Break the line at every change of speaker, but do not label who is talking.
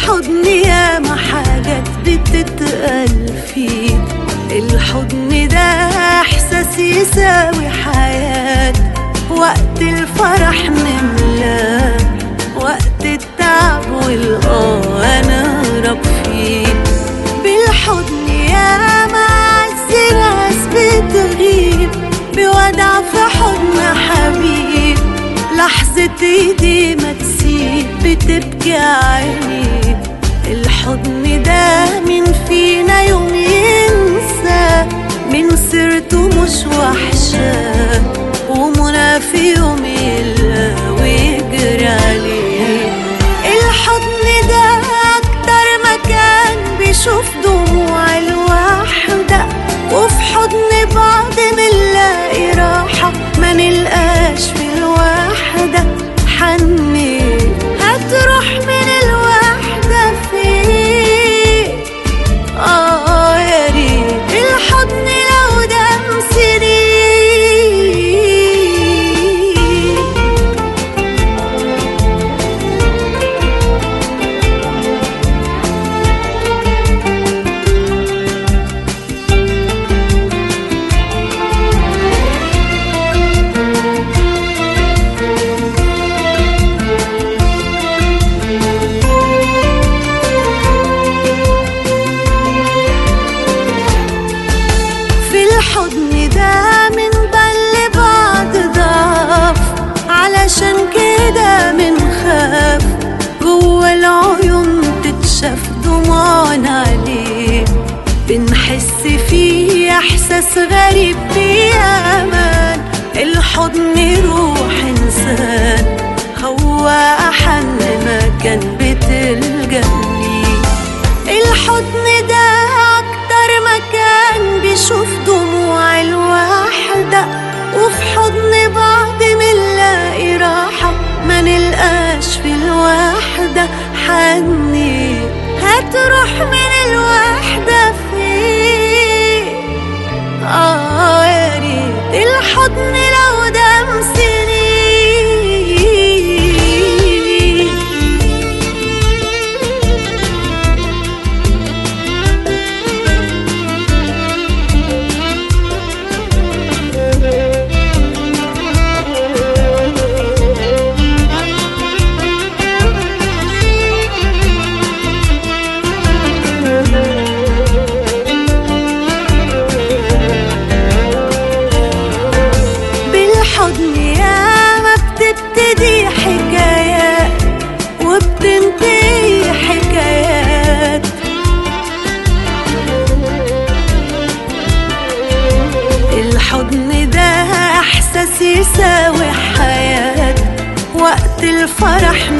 الحضن ياما حاجات بتتقال فيه. الحضن ده احساس يساوي حياة، وقت الفرح نملاه، وقت التعب نهرب فيه. بالحضن ياما عز ناس بتغيب، بودع في حضن حبيب، لحظة ايدي ما تسيب بتبكي عيني. الحضن ده مين فينا يوم ينسى، من سيرته مش وحشة، ومنى في يوم يلقى ويجري عليه. الحضن ده أكتر مكان بيشوف دموع الوحدة، وفي حضن بعض منلاقي راحة، ما نلقاش في الوحدة حني. هتروح من الوحدة فين؟ يا ريت الحضن لو دام سنين. الحضن ده من بل بعض ضعف، علشان كده منخاف جوه العيون تتشاف دموعنا عليه. بنحس فيه احساس غريب بأمان، الحضن روح انسان، هو احن مكان بتلجأ ليه. الحضن ده اكتر مكان بيشوف دموع الوحدة، وفي حضن بعض منلاقي راحة، ما نلقاش في الوحدة حني. هتروح من الوحدة فين؟ يا ريت الحضن لو دام سنين. بالحضن ياما بتبتدي حكايات، وبتنتهي حكايات. الحضن ده احساس يساوي حياة، وقت الفرح